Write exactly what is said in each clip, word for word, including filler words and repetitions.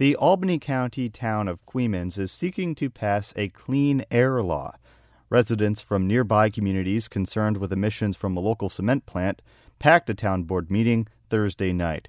The Albany County town of Queens is seeking to pass a clean air law. Residents from nearby communities concerned with emissions from a local cement plant packed a town board meeting Thursday night.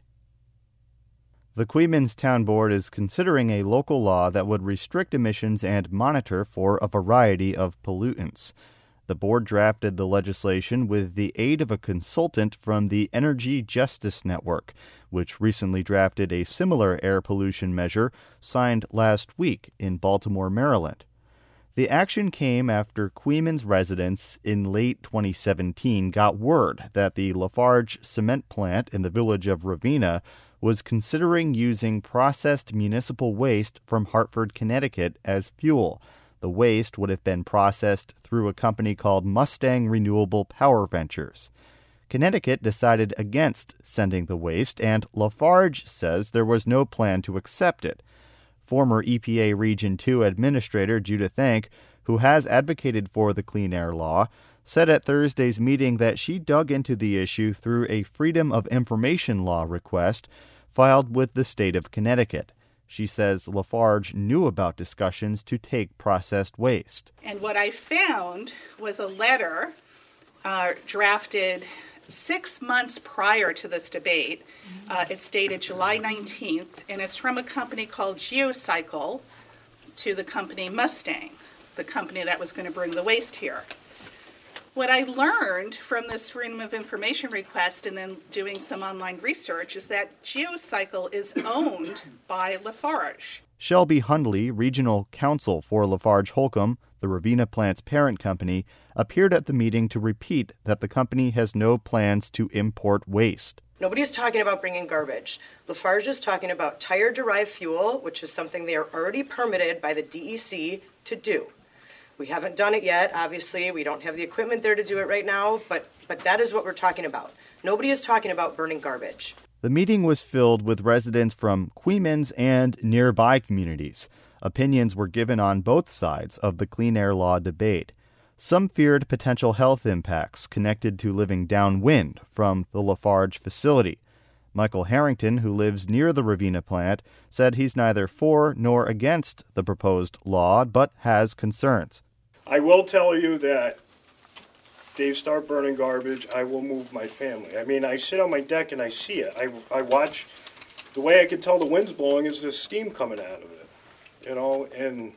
The Queens Town Board is considering a local law that would restrict emissions and monitor for a variety of pollutants. The board drafted the legislation with the aid of a consultant from the Energy Justice Network, which recently drafted a similar air pollution measure signed last week in Baltimore, Maryland. The action came after Queens residents in late twenty seventeen got word that the Lafarge cement plant in the village of Ravenna was considering using processed municipal waste from Hartford, Connecticut as fuel. The waste would have been processed through a company called Mustang Renewable Power Ventures. Connecticut decided against sending the waste, and Lafarge says there was no plan to accept it. Former E P A Region two Administrator Judith Enck, who has advocated for the Clean Air Law, said at Thursday's meeting that she dug into the issue through a Freedom of Information Law request filed with the state of Connecticut. She says Lafarge knew about discussions to take processed waste. And what I found was a letter uh, drafted six months prior to this debate. Uh, it's dated July nineteenth, and it's from a company called Geocycle to the company Mustang, the company that was going to bring the waste here. What I learned from this Freedom of Information request and then doing some online research is that Geocycle is owned by Lafarge. Shelby Hundley, regional counsel for Lafarge Holcomb, the Ravenna plant's parent company, appeared at the meeting to repeat that the company has no plans to import waste. Nobody's talking about bringing garbage. Lafarge is talking about tire-derived fuel, which is something they are already permitted by the D E C to do. We haven't done it yet, obviously. We don't have the equipment there to do it right now, but, but that is what we're talking about. Nobody is talking about burning garbage. The meeting was filled with residents from Queens and nearby communities. Opinions were given on both sides of the Clean Air Law debate. Some feared potential health impacts connected to living downwind from the Lafarge facility. Michael Harrington, who lives near the Ravenna plant, said he's neither for nor against the proposed law, but has concerns. I will tell you that if they start burning garbage, I will move my family. I mean, I sit on my deck and I see it. I, I watch. The way I can tell the wind's blowing is there's steam coming out of it, you know, and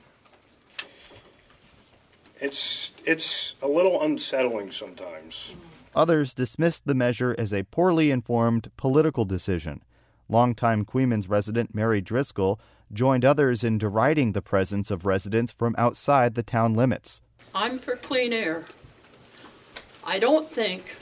it's it's a little unsettling sometimes. Others dismissed the measure as a poorly informed political decision. Longtime Queens resident Mary Driscoll joined others in deriding the presence of residents from outside the town limits. I'm for clean air. I don't think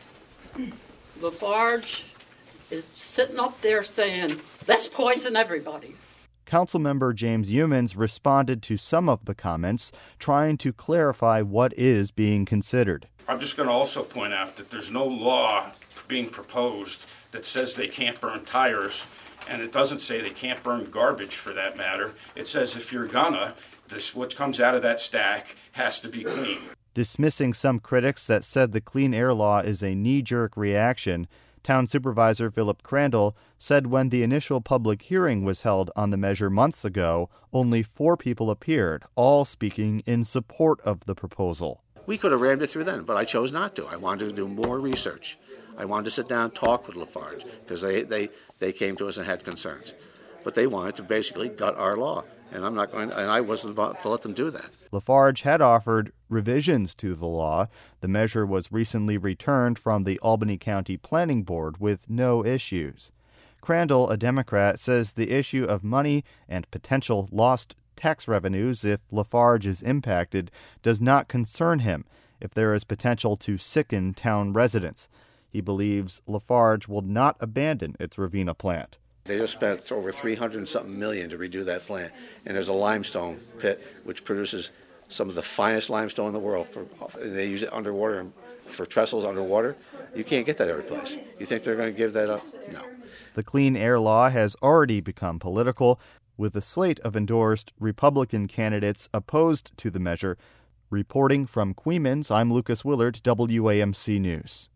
Lafarge is sitting up there saying, let's poison everybody. Councilmember James Youmans responded to some of the comments, trying to clarify what is being considered. I'm just going to also point out that there's no law being proposed that says they can't burn tires, and it doesn't say they can't burn garbage for that matter. It says if you're gonna, this what comes out of that stack has to be clean. Dismissing some critics that said the Clean Air Law is a knee-jerk reaction, Town Supervisor Philip Crandall said when the initial public hearing was held on the measure months ago, only four people appeared, all speaking in support of the proposal. We could have rammed it through then, but I chose not to. I wanted to do more research. I wanted to sit down and talk with Lafarge because they, they, they came to us and had concerns. But they wanted to basically gut our law, and I'm not going. And I wasn't about to let them do that. Lafarge had offered revisions to the law. The measure was recently returned from the Albany County Planning Board with no issues. Crandall, a Democrat, says the issue of money and potential lost tax revenues if Lafarge is impacted does not concern him if there is potential to sicken town residents. He believes Lafarge will not abandon its Ravenna plant. They just spent over three hundred and something million to redo that plant, and there's a limestone pit which produces some of the finest limestone in the world. For they use it underwater for trestles underwater. You can't get that every place. You think they're going to give that up? No. The Clean Air Law has already become political, with a slate of endorsed Republican candidates opposed to the measure. Reporting from Queens, I'm Lucas Willard, W A M C News.